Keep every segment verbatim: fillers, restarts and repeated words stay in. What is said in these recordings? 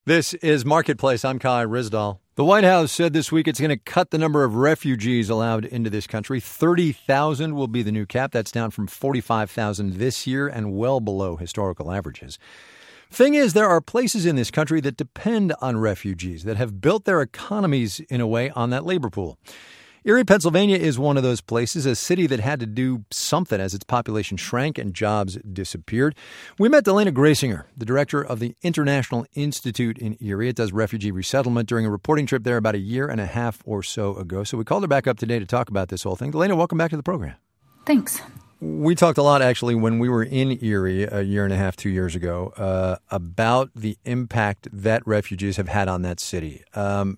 This is Marketplace. I'm Kai Ryssdal. The White House said this week it's going to cut the number of refugees allowed into this country. thirty thousand will be the new cap. That's down from forty-five thousand this year and well below historical averages. Thing is, there are places in this country that depend on refugees, that have built their economies in a way on that labor pool. Erie, Pennsylvania is one of those places, a city that had to do something as its population shrank and jobs disappeared. We met Delana Graysinger, the director of the International Institute in Erie. It does refugee resettlement during a reporting trip there about a year and a half or so ago. So we called her back up today to talk about this whole thing. Delana, welcome back to the program. Thanks. We talked a lot, actually, when we were in Erie a year and a half, two years ago, uh, about the impact that refugees have had on that city. Um,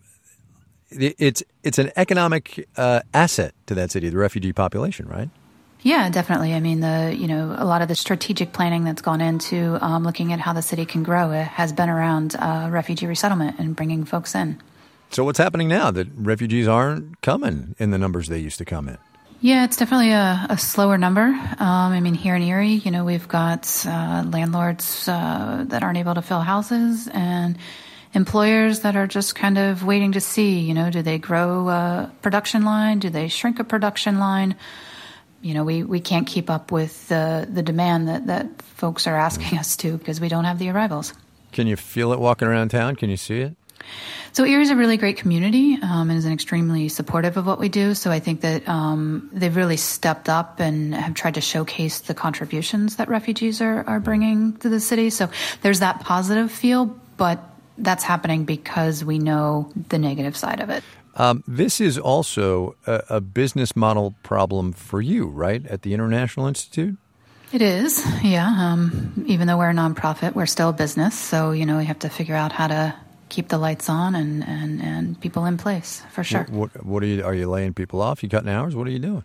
It's it's an economic uh, asset to that city, the refugee population, right? Yeah, definitely. I mean, the you know a lot of the strategic planning that's gone into um, looking at how the city can grow it has been around uh, refugee resettlement and bringing folks in. So what's happening now that refugees aren't coming in the numbers they used to come in? Yeah, it's definitely a, a slower number. Um, I mean, here in Erie, you know, we've got uh, landlords uh, that aren't able to fill houses and employers that are just kind of waiting to see, you know, do they grow a production line? Do they shrink a production line? You know, we, we can't keep up with the, the demand that, that folks are asking us to because we don't have the arrivals. Can you feel it walking around town? Can you see it? So Erie's a really great community um, and is extremely supportive of what we do. So I think that um, they've really stepped up and have tried to showcase the contributions that refugees are, are bringing to the city. So there's that positive feel, but that's happening because we know the negative side of it. Um, this is also a, a business model problem for you, right, at the International Institute? It is, yeah. Um, even though we're a nonprofit, we're still a business. So, you know, we have to figure out how to keep the lights on and, and, and people in place, for sure. What, what, what are you, are you laying people off? You cutting hours? What are you doing?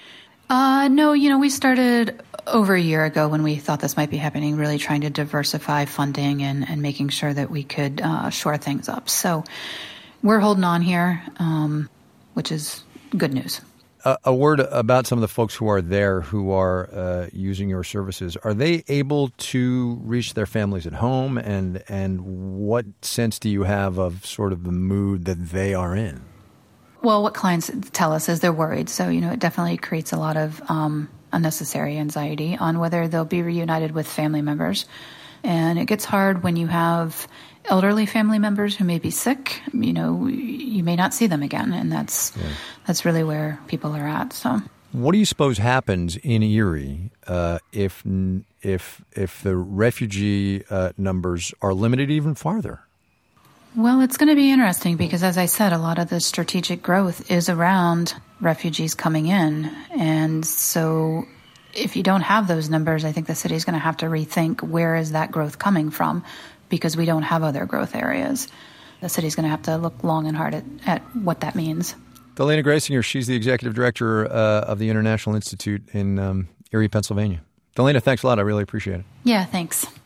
Uh, no, you know, we started over a year ago when we thought this might be happening, really trying to diversify funding and, and making sure that we could uh, shore things up. So we're holding on here, um, which is good news. A, a word about some of the folks who are there who are uh, using your services. Are they able to reach their families at home? And, and what sense do you have of sort of the mood that they are in? Well, what clients tell us is they're worried. So, you know, it definitely creates a lot of um, unnecessary anxiety on whether they'll be reunited with family members. And it gets hard when you have elderly family members who may be sick. You know, you may not see them again. And that's yeah. that's really where people are at. So, what do you suppose happens in Erie uh, if, if, if the refugee uh, numbers are limited even farther? Well, it's going to be interesting because, as I said, a lot of the strategic growth is around refugees coming in. And so if you don't have those numbers, I think the city is going to have to rethink where is that growth coming from because we don't have other growth areas. The city is going to have to look long and hard at, at what that means. Delana Graysinger, she's the executive director uh, of the International Institute in um, Erie, Pennsylvania. Delana, thanks a lot. I really appreciate it. Yeah, thanks.